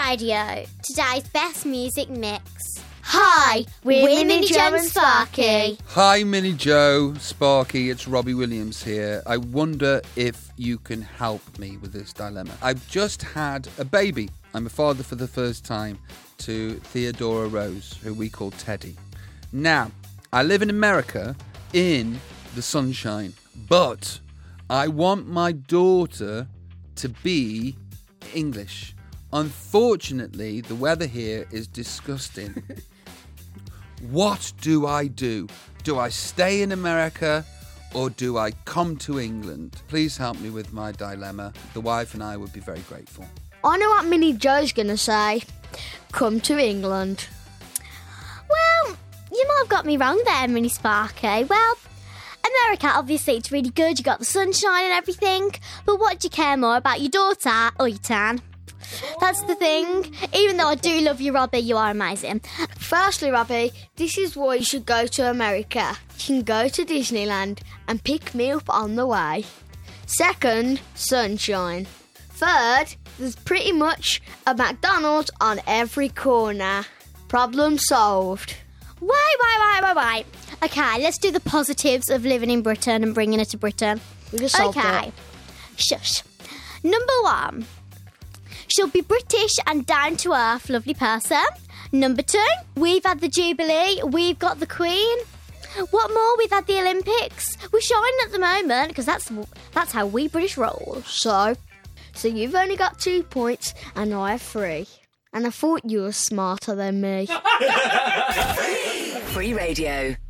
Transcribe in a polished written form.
Radio, today's best music mix. Hi, we're Minnie Joe and Sparky. Hi, Minnie Joe, Sparky, it's Robbie Williams here. I wonder if you can help me with this dilemma. I've just had a baby. I'm a father for the first time to Theodora Rose, who we call Teddy. Now, I live in America in the sunshine, but I want my daughter to be English. Unfortunately, the weather here is disgusting. What do I do? Do I stay in America or do I come to England? Please help me with my dilemma. The wife and I would be very grateful. I know what Minnie Joe's going to say. Come to England. Well, you might have got me wrong there, Minnie Sparky. Well, America, obviously, it's really good. You got the sunshine and everything. But what do you care more about, your daughter or your tan? That's the thing. Even though I do love you, Robbie, you are amazing. Firstly, Robbie, this is why you should go to America. You can go to Disneyland and pick me up on the way. Second, sunshine. Third, there's pretty much a McDonald's on every corner. Problem solved. Wait. Okay, let's do the positives of living in Britain and bringing it to Britain. We just solved it. Shush. Number 1. She'll be British and down-to-earth, lovely person. Number 2, we've had the Jubilee, we've got the Queen. What more? We've had the Olympics. We're shining at the moment, because that's how we British roll. So you've only got 2 points and I have 3. And I thought you were smarter than me. Free Radio.